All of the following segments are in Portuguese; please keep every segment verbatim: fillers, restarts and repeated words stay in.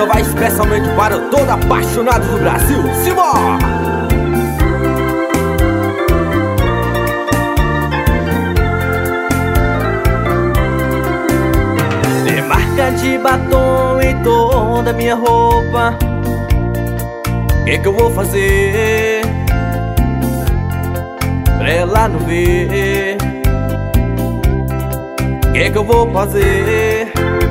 música vai especialmente para todo apaixonado do Brasil. Simbora! Tem marca de batom em toda minha roupa. Que que eu vou fazer pra ela não ver? Que que eu vou fazer?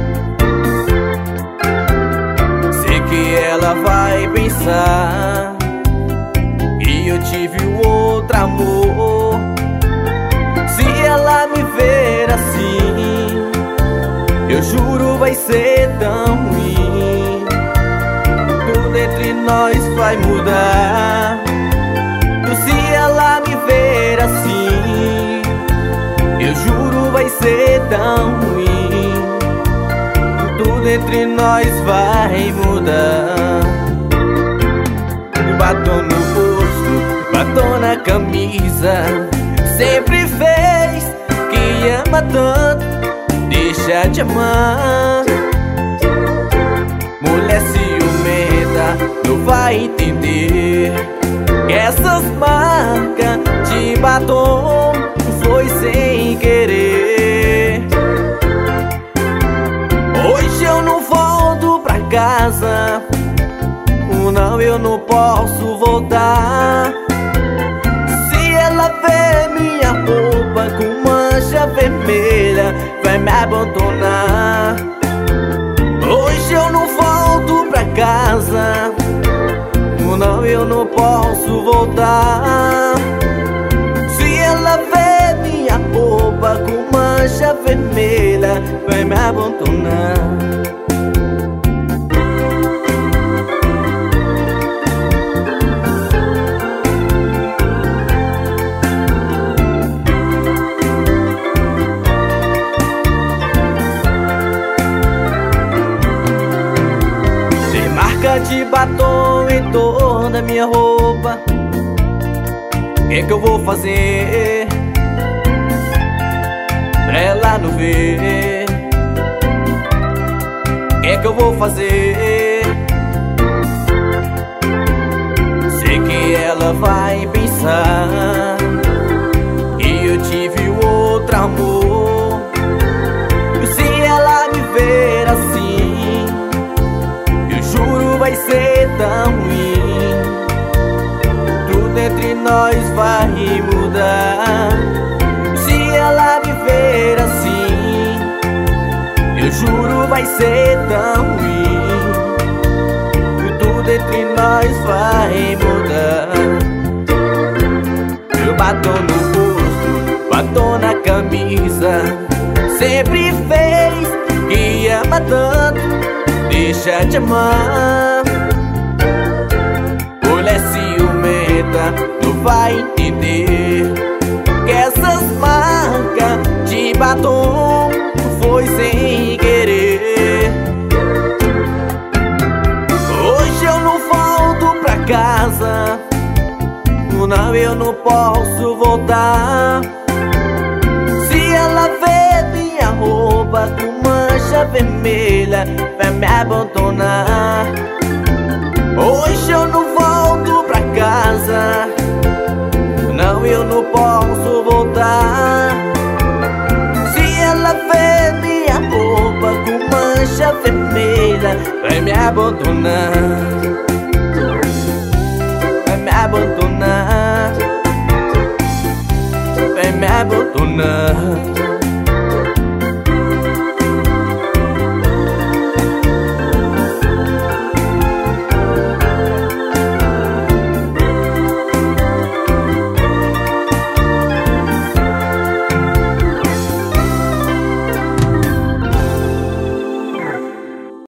Sei que ela vai pensar que eu tive um outro amor. Se ela me ver assim, eu juro vai ser tão ruim. Tudo entre nós vai mudar. Se ela me ver assim, eu juro vai ser tão ruim. Tudo entre nós vai mudar. Batom no rosto, batom na camisa. Sempre fez que ama tanto, deixa de amar. Mulher ciumenta não vai entender que essas marcas de batom foi sem querer. Hoje eu não volto pra casa, não, eu não posso voltar. Se ela ver minha roupa com mancha vermelha, vai me abandonar. Hoje eu não volto pra casa, não, eu não posso voltar. Se ela ver minha roupa com mancha vermelha, vai me abandonar. De batom em toda minha roupa. Que que eu vou fazer pra ela não ver? Que que eu vou fazer? Sei que ela vai pensar que eu tive um outro amor. Se ela me ver assim, juro vai ser tão ruim. Tudo entre nós vai mudar. Se ela me ver assim, eu juro vai ser tão ruim. Tudo entre nós vai mudar. Eu batom no rosto, batom na camisa. Sempre fez que ama tanto, deixa de amar. Mulher ciumenta não vai entender que essas marcas de batom foi sem querer. Hoje eu não volto pra casa, não, eu não posso voltar. Se ela ver minha roupa com mancha vermelha, vai me abandonar. Hoje eu não volto pra casa, não, eu não posso voltar. Se ela ver minha roupa com mancha vermelha, vai me abandonar.